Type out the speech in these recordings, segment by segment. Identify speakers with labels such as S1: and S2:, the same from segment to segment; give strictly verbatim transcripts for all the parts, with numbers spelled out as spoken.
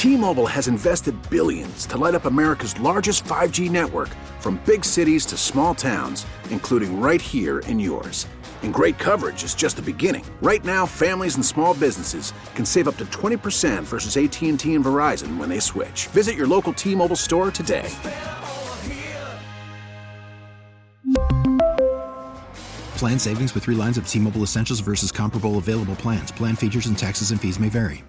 S1: T-Mobile has invested billions to light up America's largest five G network, from big cities to small towns, including right here in yours. And great coverage is just the beginning. Right now, families and small businesses can save up to twenty percent versus A T and T and Verizon when they switch. Visit your local T-Mobile store today.
S2: Plan savings with three lines of T-Mobile Essentials versus comparable available plans. Plan features and taxes and fees may vary.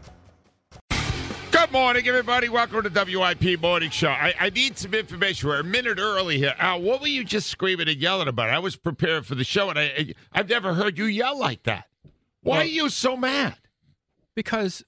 S3: Good morning, everybody. Welcome to the W I P Morning Show. I, I need some information. We're a minute early here. Al, what were you just screaming and yelling about? I was prepared for the show, and I, I, I've never heard you yell like that. Why well, are you so mad?
S4: Because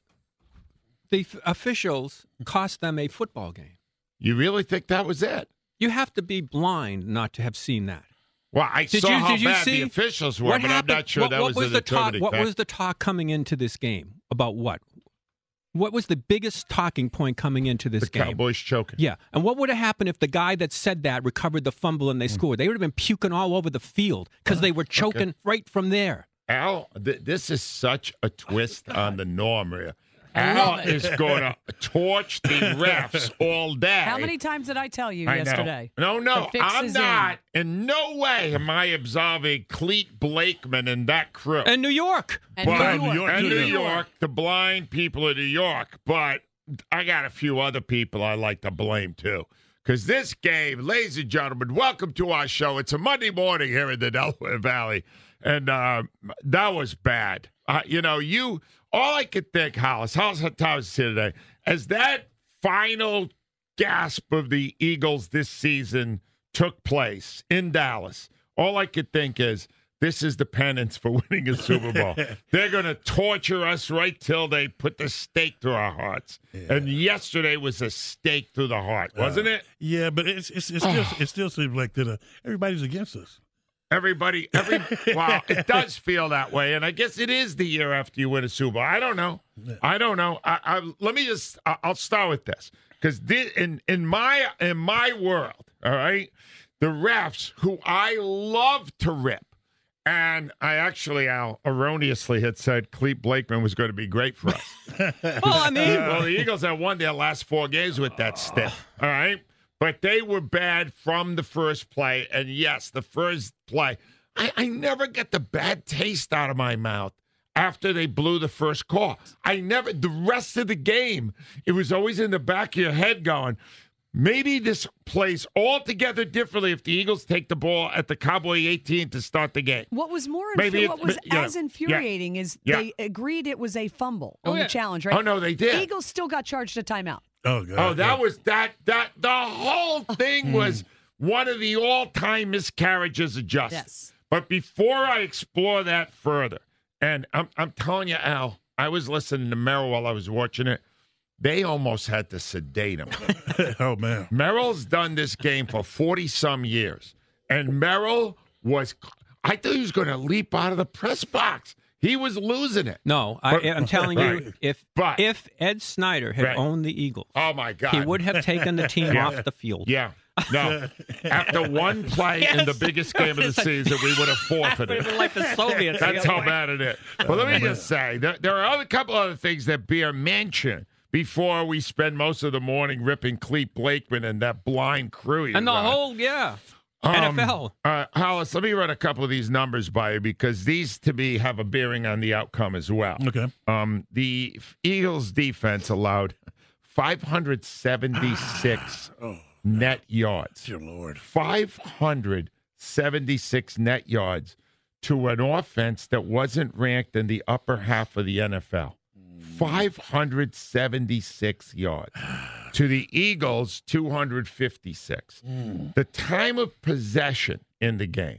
S4: the f- officials cost them a football game.
S3: You really think that was it?
S4: You have to be blind not to have seen that.
S3: Well, I
S4: did
S3: saw
S4: you,
S3: how
S4: did you
S3: bad
S4: see?
S3: the officials were,
S4: what
S3: but
S4: happened?
S3: I'm not sure
S4: what,
S3: that
S4: what
S3: was,
S4: was
S3: the
S4: the talk.
S3: determining
S4: What
S3: factor.
S4: was the talk coming into this game about? What? What was the biggest talking point coming into this
S3: the
S4: game?
S3: The Cowboys choking.
S4: Yeah, and what would have happened if the guy that said that recovered the fumble and they mm. scored? They would have been puking all over the field because they were choking okay. right from there.
S3: Al, th- this is such a twist on the norm here. Al is going to torch the refs all day.
S5: How many times did I tell you
S3: I
S5: yesterday?
S3: Know. No, no, I'm not.
S5: In.
S3: in no way am I absolving Clete Blakeman and that crew.
S4: And New York.
S5: And
S3: but,
S5: New York.
S3: And
S5: New
S3: New
S5: York.
S3: York, the blind people of New York. But I got a few other people I like to blame, too. Because this game, ladies and gentlemen, welcome to our show. It's a Monday morning here in the Delaware Valley. And uh, that was bad. Uh, you know, you... All I could think, Hollis, Hollis Thomas here today, as that final gasp of the Eagles this season took place in Dallas, all I could think is, this is the penance for winning a Super Bowl. They're going to torture us right till they put the stake through our hearts. Yeah. And yesterday was a stake through the heart, wasn't uh, it?
S6: Yeah, but it's, it's, it's still, it still seems like that uh, everybody's against us.
S3: Everybody, every wow, it does feel that way, and I guess it is the year after you win a Super Bowl. I don't know. I don't know. I, I, let me just. I, I'll start with this because in in my in my world, all right, the refs who I love to rip, and I actually Al erroneously had said Clete Blakeman was going to be great for us.
S4: Well, I mean,
S3: well, the Eagles have won their last four games with that stiff. All right. But they were bad from the first play. And, yes, the first play, I, I never get the bad taste out of my mouth after they blew the first call. I never, the rest of the game, it was always in the back of your head going, maybe this plays altogether differently if the Eagles take the ball at the Cowboy eighteen to start the game.
S5: What was more,
S3: Maybe
S5: infu- what was
S3: yeah,
S5: as infuriating
S3: yeah,
S5: is
S3: yeah.
S5: they agreed it was a fumble
S4: oh,
S5: on
S4: yeah.
S5: the challenge, right?
S3: Oh, no, they did.
S5: Eagles still got charged a timeout.
S6: Oh, God.
S3: Oh, that
S6: yeah.
S3: was that that the whole thing was one of the all-time miscarriages of justice.
S5: Yes.
S3: But before I explore that further, and I'm I'm telling you, Al, I was listening to Merrill while I was watching it. They almost had to sedate him.
S6: Oh, man.
S3: Merrill's done this game for forty-some years. And Merrill was, I thought he was going to leap out of the press box. He was losing it.
S4: No, I,
S3: But-
S4: I'm telling you,
S3: Right.
S4: if
S3: But-
S4: if Ed Snyder had
S3: Right.
S4: owned the Eagles,
S3: Oh, my God.
S4: he would have taken the team
S3: Yeah.
S4: off the field.
S3: Yeah. No. After one play in the
S4: Yes.
S3: biggest game of the season, we would have forfeited.
S4: like the Soviets.
S3: That's how bad it is. But let me just say, there, there are a couple other things that bear mention before we spend most of the morning ripping Clete Blakeman and that blind crew.
S4: And the
S3: got.
S4: whole, yeah,
S3: Um,
S4: N F L.
S3: Uh, Hollis, let me run a couple of these numbers by you because these, to me, have a bearing on the outcome as well.
S6: Okay.
S3: Um, the Eagles' defense allowed five hundred seventy-six
S6: Oh,
S3: net yards.
S6: dear Lord.
S3: five hundred seventy-six net yards to an offense that wasn't ranked in the upper half of the N F L. five hundred seventy-six yards. To the Eagles, two hundred fifty-six.
S6: Mm.
S3: The time of possession in the game,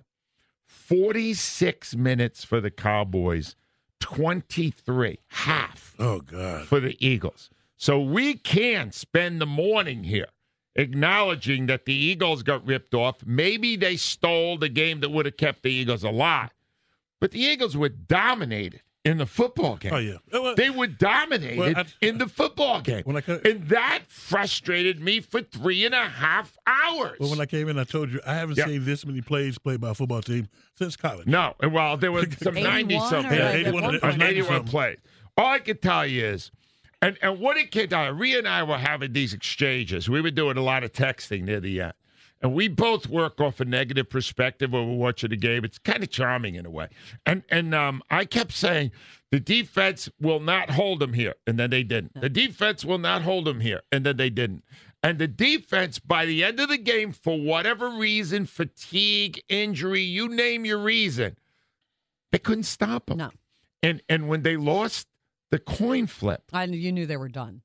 S3: forty-six minutes for the Cowboys, twenty-three, half
S6: Oh, God.
S3: for the Eagles. So we can spend the morning here acknowledging that the Eagles got ripped off. Maybe they stole the game that would have kept the Eagles alive. But the Eagles were dominated in the football game.
S6: Oh, yeah. Well,
S3: They were dominated
S6: Well, I-
S3: in the football game.
S6: When I ca-
S3: and that frustrated me for three and a half hours.
S6: Well, when I came in, I told you I haven't
S3: Yeah.
S6: seen this many plays played by a football team since college.
S3: No, well, there were some
S5: eighty-one
S3: ninety-something.
S5: or
S6: Yeah,
S5: at
S6: eighty-one
S5: one
S6: or
S5: point.
S3: eighty-one
S6: ninety-something.
S3: plays. All I can tell you is, And and what it came down, Rhea and I were having these exchanges. We were doing a lot of texting near the end. And we both work off a negative perspective when we're watching the game. It's kind of charming in a way. And and um, I kept saying, the defense will not hold them here. And then they didn't. The defense will not hold them here. And then they didn't. And the defense, by the end of the game, for whatever reason, fatigue, injury, you name your reason, they couldn't stop them.
S5: No.
S3: And and when they lost the coin flip,
S5: I you knew they were done.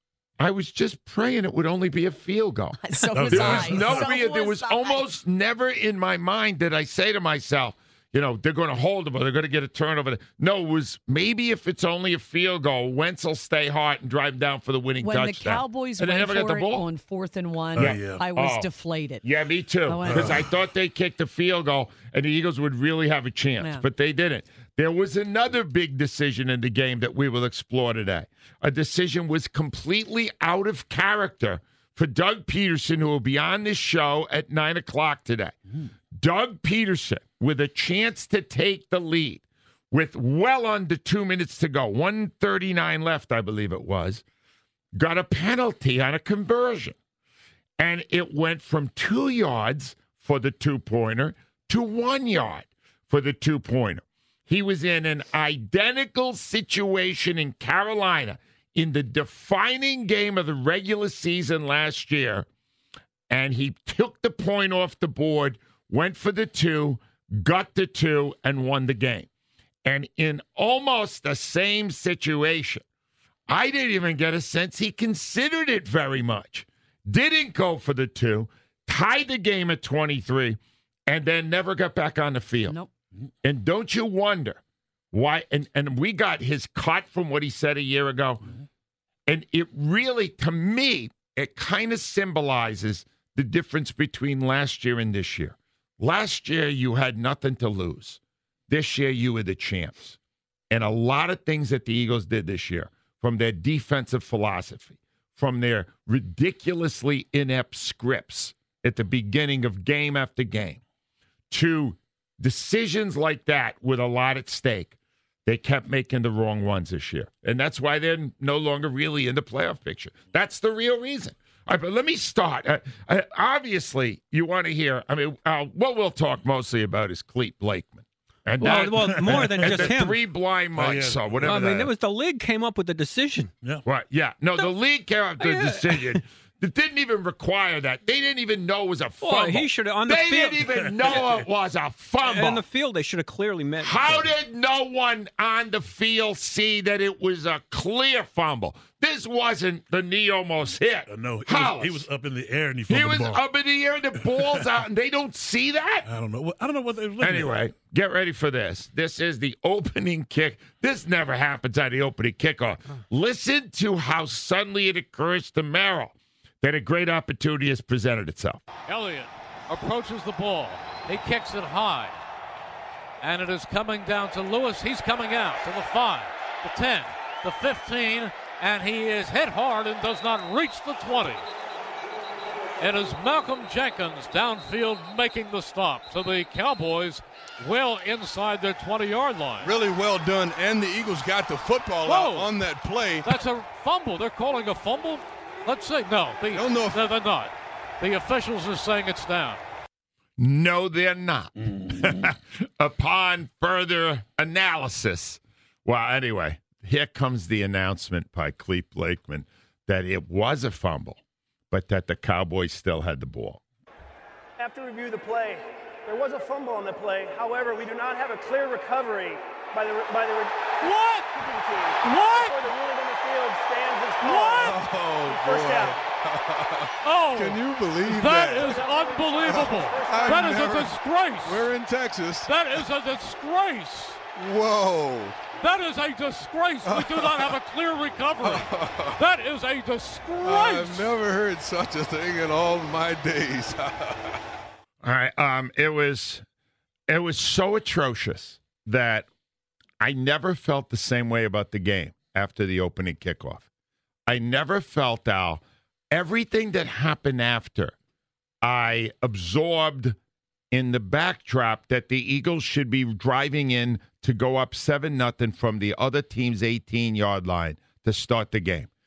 S3: I was just praying it would only be a field goal.
S5: So was
S3: there
S5: I.
S3: was no
S5: so
S3: real, there was
S5: I.
S3: almost never in my mind did I say to myself, you know, they're going to hold them or they're going to get a turnover. No, it was maybe if it's only a field goal, Wentz will stay hot and drive down for the winning
S5: when
S3: touchdown.
S5: When the Cowboys
S3: and
S5: went
S3: they never
S5: for
S3: got the
S5: it
S3: ball.
S5: on fourth and one,
S6: Oh, yeah.
S5: I was
S3: Oh.
S5: deflated.
S3: Yeah, me too.
S5: I went,
S3: Because
S5: oh.
S3: I thought they kicked the field goal and the Eagles would really have a chance,
S5: Yeah.
S3: but they didn't. There was another big decision in the game that we will explore today. A decision was completely out of character for Doug Peterson, who will be on this show at nine o'clock today. Mm. Doug Peterson, with a chance to take the lead, with well under two minutes to go, one thirty-nine left, I believe it was, got a penalty on a conversion. And it went from two yards for the two-pointer to one yard for the two-pointer. He was in an identical situation in Carolina in the defining game of the regular season last year, and he took the point off the board, went for the two, got the two, and won the game. And in almost the same situation, I didn't even get a sense he considered it very much. Didn't go for the two, tied the game at twenty-three, and then never got back on the field.
S5: Nope.
S3: And don't you wonder why? And, and we got his cut from what he said a year ago. And it really, to me, it kind of symbolizes the difference between last year and this year. Last year, you had nothing to lose. This year, you were the champs. And a lot of things that the Eagles did this year, from their defensive philosophy, from their ridiculously inept scripts at the beginning of game after game, to decisions like that with a lot at stake, they kept making the wrong ones this year. And that's why they're no longer really in the playoff picture. That's the real reason. All right, but let me start. Uh, uh, obviously, you want to hear, I mean, uh, what we'll talk mostly about is Clete Blakeman. And
S4: Well,
S3: that,
S4: well, more than
S3: and
S4: just
S3: the
S4: him.
S3: three blind mice
S6: Oh, yeah.
S3: or whatever.
S4: I mean,
S3: that
S4: it was the league came up with the decision.
S6: Yeah.
S3: Right, yeah. No, the league came up with the
S4: Yeah.
S3: decision. It didn't even require that. They didn't even know it was a fumble.
S4: Well, he should have on the
S3: they
S4: field.
S3: didn't even know it was a fumble.
S4: In the field, they should have clearly meant.
S3: How did no one on the field see that it was a clear fumble? This wasn't the knee almost hit.
S6: Uh, no, he
S3: Hollis.
S6: was, he was up in the air and he
S3: He
S6: fumbled
S3: was
S6: the ball.
S3: up in the air and the ball's out, and they don't see that?
S6: I don't know. What- I don't know what they were looking
S3: Anyway, get ready for this. This is the opening kick. This never happens on the opening kickoff. Listen to how suddenly it occurs to Merrill that a great opportunity has presented itself.
S7: Elliott approaches the ball. He kicks it high. And it is coming down to Lewis. He's coming out to the five, the ten, the fifteen, and he is hit hard and does not reach the twenty. It is Malcolm Jenkins downfield making the stop. So the Cowboys well inside their twenty-yard line.
S8: Really well done, and the Eagles got the football out
S7: Whoa.
S8: on that play.
S7: That's a fumble. They're calling a fumble? Let's see. No, the,
S8: Don't know if-
S7: no, they're not. The officials are saying it's down.
S3: No, they're not. Upon further analysis. Well, anyway, here comes the announcement by Clete Blakeman that it was a fumble, but that the Cowboys still had the ball.
S9: After review the play, there was a fumble on the play. However, we do not have a clear recovery by the by the
S7: What?
S9: team.
S7: What?
S9: Therefore, the ruling on the field stands as called.
S7: What?
S8: Oh,
S9: First
S8: boy.
S9: down.
S7: Oh,
S8: Can you believe
S7: that
S8: that?
S7: is unbelievable.
S8: I've
S7: That is
S8: never-
S7: a disgrace.
S8: We're in Texas.
S7: That is a disgrace.
S8: Whoa.
S7: That is a disgrace. We do not have a clear recovery. That is a disgrace.
S8: I've never heard such a thing in all my days.
S3: All right. Um, it was it was so atrocious that I never felt the same way about the game after the opening kickoff. I never felt, Al, everything that happened after, I absorbed in the backdrop that the Eagles should be driving in to go up seven nothing from the other team's eighteen-yard line to start the game.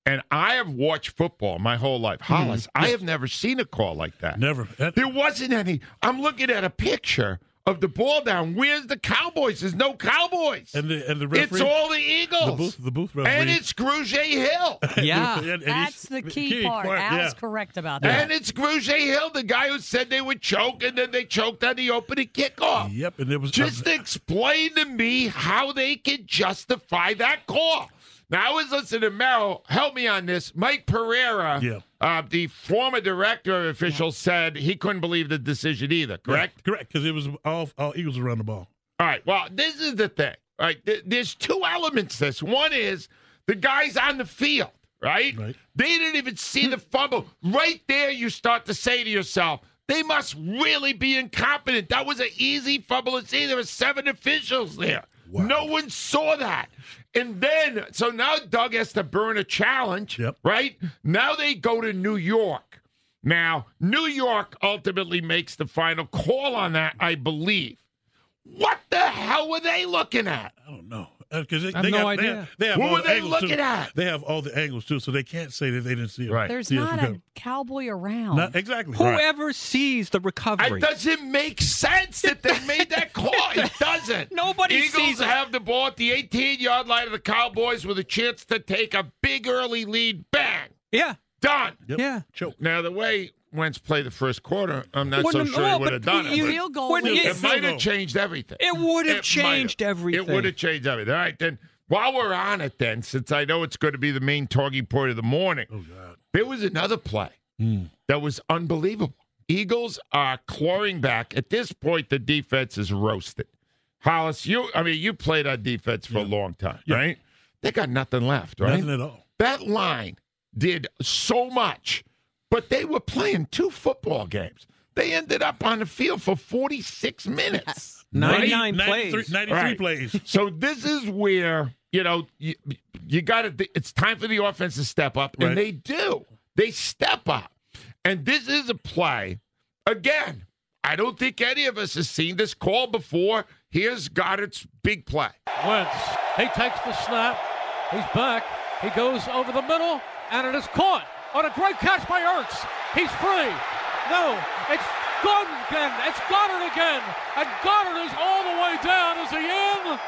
S3: And I have watched football my whole life. Hollis,
S6: Mm-hmm.
S3: I have never seen a call like that.
S6: Never. That-
S3: There wasn't any. I'm looking at a picture of the ball down. Where's the Cowboys? There's no Cowboys.
S6: And the and the referee,
S3: it's all the Eagles.
S6: the booth, the booth referee,
S3: and it's Grugier Hill.
S4: Yeah.
S6: And- and
S5: That's
S6: he's-
S5: the key, part.
S6: yeah.
S5: Al's correct about that.
S3: And it's Grugier Hill, the guy who said they would choke, and then they choked on the opening kickoff.
S6: Yep, and there was
S3: Just explain to me how they can justify that call. Now, I was listening to Merrill. Help me on this. Mike Pereira,
S6: Yeah.
S3: uh, the former director of officials, said he couldn't believe the decision either, correct?
S6: Yeah, correct, because it was all all Eagles around the ball.
S3: All right. Well, this is the thing. All right. Th- there's two elements to this. One is the guy's on the field, right?
S6: Right.
S3: They didn't even see the fumble. Right there, you start to say to yourself, they must really be incompetent. That was an easy fumble to see. There were seven officials there.
S6: Wow.
S3: No one saw that. And then, so now Doug has to burn a challenge,
S6: Yep.
S3: right? Now they go to New York. Now, New York ultimately makes the final call on that, I believe. What the hell were they looking at?
S6: I don't know. Because they,
S4: I have
S6: they
S4: no
S6: got,
S4: idea.
S6: They have, they have
S3: What
S6: all
S3: were
S6: the
S3: they
S6: angles
S3: looking
S6: too.
S3: at?
S6: They have all the angles too, so they can't say that they didn't see it.
S3: Right.
S5: There's
S6: See us
S5: not a
S6: recover.
S5: cowboy around.
S6: Not exactly. Right.
S4: Whoever sees the recovery.
S3: It doesn't make sense that they made that call. It doesn't.
S4: Nobody
S3: Eagles
S4: sees it.
S3: have the ball at the eighteen-yard line of the Cowboys with a chance to take a big early lead. Bang.
S4: Yeah.
S3: Done.
S6: Yep.
S4: Yeah.
S6: Choke.
S3: Now, the way Wentz played the first quarter, I'm not
S4: Well,
S3: so
S4: no,
S3: sure
S4: no,
S3: he would have
S4: but
S3: done it.
S4: you-
S3: but
S5: Field goal.
S4: When
S5: lead.
S4: you-
S3: It might have
S6: goal.
S3: changed everything.
S4: It would have
S3: It
S4: changed
S3: might have.
S4: everything.
S3: It would have changed everything. All right, then, while we're on it, then, since I know it's going to be the main talking point of the morning,
S6: Oh God.
S3: there was another play
S6: Mm.
S3: that was unbelievable. Eagles are clawing back. At this point, the defense is roasted. Hollis, you, I mean, you played on defense for a long time,
S6: Yeah.
S3: right? They got nothing left, right?
S6: Nothing at all.
S3: That line did so much, but they were playing two football games. They ended up on the field for forty-six minutes.
S4: ninety-nine
S6: ninety-three,
S4: plays.
S6: ninety-three
S3: Right.
S6: plays.
S3: So this is where, you know, you, you got to, it's time for the offense to step up, and
S6: Right.
S3: they do. They step up. And this is a play. Again, I don't think any of us has seen this call before. Here's Goddard's big play.
S7: Wentz, he takes the snap. He's back. He goes over the middle, and it is caught on a great catch by Ertz. He's free. No, it's gone again. It's Goddard again. And Goddard is all the way down. Is he in?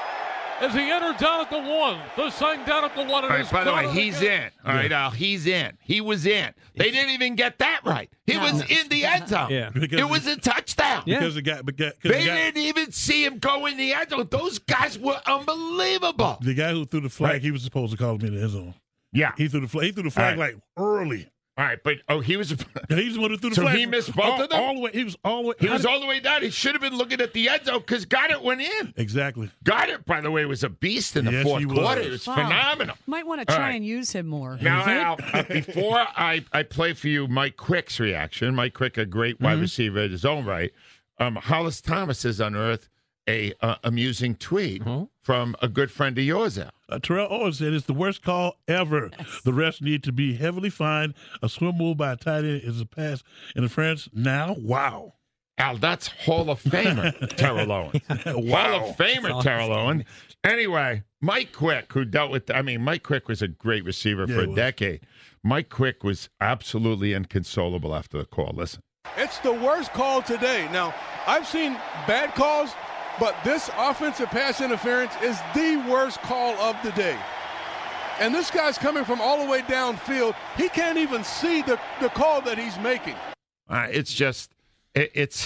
S7: Is he entered down at the one? The sign down at the one.
S3: All right, by the way, he's
S7: again.
S3: in. All right, Al, he's in. He was in. They didn't even get that right. He was in the end zone.
S4: Yeah.
S6: Because
S3: It was a touchdown.
S4: Yeah.
S6: Because the guy, because
S3: They
S6: the guy,
S3: didn't even see him go in the end zone. Those guys were unbelievable.
S6: the guy who threw the flag,
S3: Right.
S6: he was supposed to call him in the end zone.
S3: Yeah.
S6: He threw the flag. He threw the flag
S3: All right.
S6: like early.
S3: All right, but oh, he was
S6: He's the one who threw the
S3: So
S6: flag.
S3: he missed both
S6: all,
S3: of them?
S6: all the way. He was all the way.
S3: he
S6: how
S3: was
S6: did-
S3: all the way down. He should have been looking at the end zone because Goddard went in.
S6: exactly.
S3: Goddard, by the way, was a beast in the
S6: Yes,
S3: fourth
S6: he was.
S3: quarter. It was
S5: Wow.
S3: phenomenal.
S5: Might want to
S3: All
S5: try
S3: right.
S5: and use him more.
S3: Now, Al, uh, before I, I play for you Mike Quick's reaction, Mike Quick, a great wide receiver in his own right, um, Hollis Thomas has unearthed a uh, amusing tweet from a good friend of yours, Al.
S6: Uh, Terrell Owens said it's the worst call ever. The refs need to be heavily fined. A swim move by a tight end is a pass interference. Now, wow.
S3: Al, that's Hall of Famer Terrell Owens. Hall of Famer Terrell Owens. Anyway, Mike Quick, who dealt with, I mean, Mike Quick was a great receiver
S6: Yeah,
S3: for
S6: he
S3: a
S6: was.
S3: decade. Mike Quick was absolutely inconsolable after the call. Listen.
S8: It's the worst call today. Now, I've seen bad calls, but this offensive pass interference is the worst call of the day. And this guy's coming from all the way downfield. He can't even see the, the call that he's making.
S3: Uh, it's just, it, it's,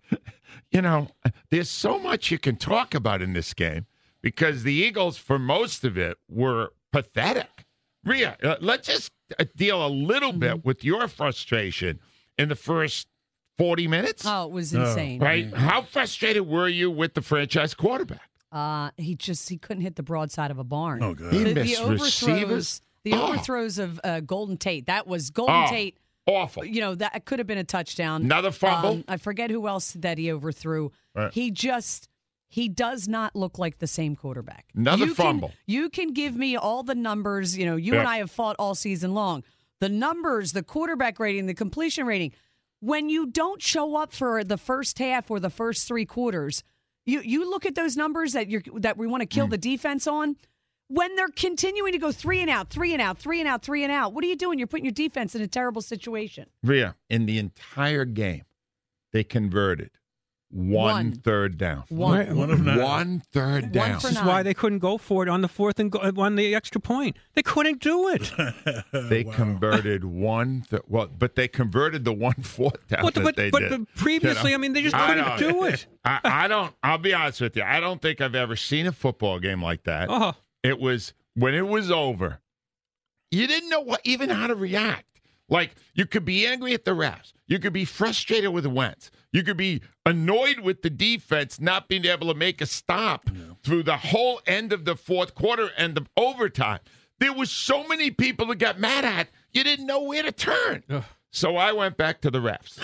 S3: you know, there's so much you can talk about in this game because the Eagles, for most of it, were pathetic. Rhea, uh, let's just uh, deal a little bit with your frustration in the first forty minutes.
S5: Oh, it was
S6: No.
S5: insane.
S3: Right? How frustrated were you with the franchise quarterback?
S5: Uh, he just he couldn't hit the broadside of a barn.
S6: Oh, God.
S3: He
S5: The, the
S3: missed
S5: overthrows,
S3: receivers.
S5: the
S3: Oh.
S5: overthrows of uh, Golden Tate. That was Golden
S3: Oh,
S5: Tate.
S3: awful.
S5: You know that could have been a touchdown.
S3: Another fumble.
S5: Um, I forget who else that he overthrew.
S3: Right.
S5: He just he does not look like the same quarterback.
S3: Another
S5: you
S3: fumble.
S5: Can, you can give me all the numbers. You know, you
S3: Yeah.
S5: and I have fought all season long. The numbers, the quarterback rating, the completion rating. When you don't show up for the first half or the first three quarters, you you look at those numbers that you are that we want to kill
S3: Mm.
S5: the defense on. when they're continuing to go three and out, three and out, three and out, three and out? What are you doing? You're putting your defense in a terrible situation.
S3: Rhea, in the entire game, they converted one,
S5: One.
S3: third down.
S5: One.
S6: One of nine.
S3: One third
S5: One
S3: down.
S5: for
S4: This is why they couldn't go for it on the fourth and go, on the extra point. They couldn't do it.
S3: They
S6: Wow.
S3: converted one. Th- well, but they converted the one fourth down
S4: But,
S3: that
S4: but,
S3: they
S4: but
S3: did.
S4: the previously,
S3: You know?
S4: I mean, they just
S3: I
S4: couldn't
S3: don't-
S4: do it.
S3: I, I don't. I'll be honest with you. I don't think I've ever seen a football game like that.
S4: Oh,
S3: It was when it was over. You didn't know what even how to react. Like you could be angry at the refs. You could be frustrated with Wentz. You could be annoyed with the defense not being able to make a stop
S6: Yeah.
S3: through the whole end of the fourth quarter and the overtime. There was so many people that got mad at you didn't know where to turn.
S4: Ugh.
S3: So I went back to the refs.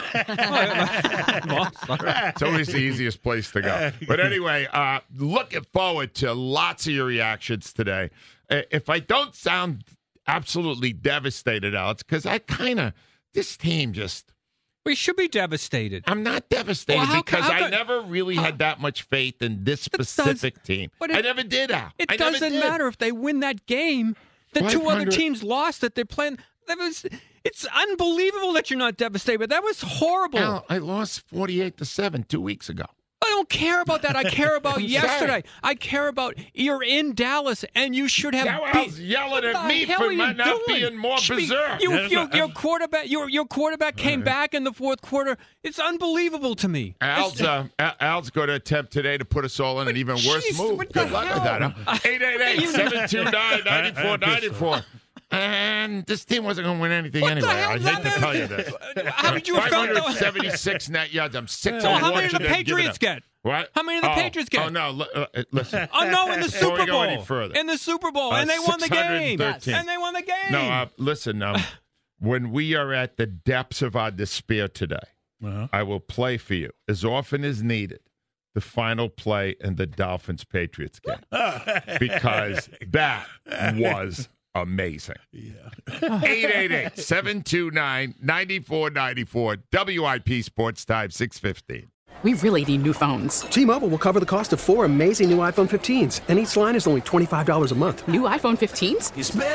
S4: well, sorry.
S3: It's always the easiest place to go. But anyway, uh, looking forward to lots of your reactions today. Uh, If I don't sound absolutely devastated, Alex, because I kind of, this team just,
S4: We should be devastated.
S3: I'm not devastated
S4: Well, how
S3: because
S4: co- how
S3: I
S4: co-
S3: never really had that much faith in this
S4: It does-
S3: specific team.
S4: but it-
S3: I never did, Al.
S4: It
S3: I never
S4: doesn't
S3: did.
S4: matter if they win that game. The two other
S3: five hundred
S4: teams lost that they're playing. That was. It's unbelievable that you're not devastated. But that was horrible.
S3: Al, I lost forty-eight to seven two weeks ago.
S4: I don't care about that. I care about
S3: I'm
S4: yesterday.
S3: sorry.
S4: I care about you're in Dallas and you should have.
S3: Now
S4: beat-
S3: Al's yelling
S4: What
S3: at
S4: the
S3: me
S4: hell
S3: for
S4: are you
S3: not
S4: doing?
S3: being more
S4: Should be-
S3: berserk.
S4: You,
S6: Yes,
S4: your,
S6: I-
S4: your quarterback, your your quarterback came back in the fourth quarter. It's unbelievable to me.
S3: Al's, uh, Al- Al's going to attempt today to put us all in an even worse
S4: Jeez,
S3: move.
S4: what the
S3: Good luck
S4: hell?
S3: with that. eight eight eight, seven two nine, nine four nine four. And this team wasn't going to win anything
S4: What the
S3: anyway.
S4: hell
S3: I
S4: is
S3: hate
S4: that?
S3: to tell you this.
S4: How did you have
S3: five
S4: felt?
S3: hundred seventy-six net yards. I'm six
S4: Well,
S3: on
S4: how many
S3: watching
S4: did the
S3: them give it
S4: Patriots
S3: up.
S4: get?
S3: What?
S4: How many did the
S3: Oh,
S4: Patriots get?
S3: Oh, no. li- uh, uh, listen.
S4: Oh no, in the
S3: Before we
S4: Super
S3: go
S4: Bowl.
S3: any further.
S4: In the Super Bowl,
S3: Uh,
S4: and they won the game.
S3: six hundred thirteen.
S4: And they won the game.
S3: No, uh, listen. Um, when we are at the depths of our despair today,
S6: Uh-huh.
S3: I will play for you as often as needed the final play in the Dolphins Patriots game because that was amazing.
S6: Yeah.
S3: eight eight eight, seven two nine, nine four nine four W I P Sports Time six fifteen.
S10: We really need new phones.
S11: T-Mobile will cover the cost of four amazing new iPhone fifteens, and each line is only twenty-five dollars a month.
S10: New iPhone fifteens?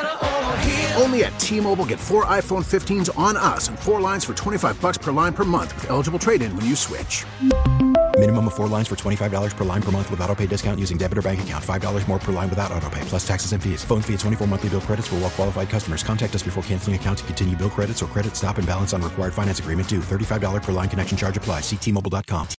S1: Only at T-Mobile, get four iPhone fifteens on us and four lines for twenty-five bucks per line per month with eligible trade-in when you switch.
S2: Minimum of four lines for twenty-five dollars per line per month with autopay discount using debit or bank account. five dollars more per line without autopay, plus taxes and fees. Phone fee at twenty-four monthly bill credits for well-qualified customers. Contact us before canceling account to continue bill credits or credit stop and balance on required finance agreement due. thirty-five dollars per line connection charge applies. See T Mobile dot com.